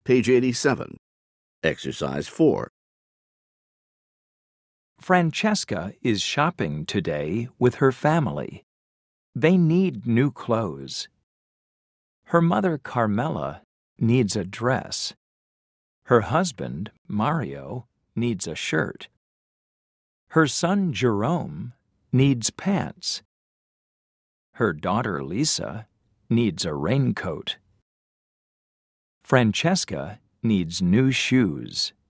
Page 87. Exercise 4. Francesca is shopping today with her family. They need new clothes. Her mother, Carmela, needs a dress. Her husband, Mario, needs a shirt. Her son, Jerome, needs pants. Her daughter, Lisa, needs a raincoat. Francesca needs new shoes.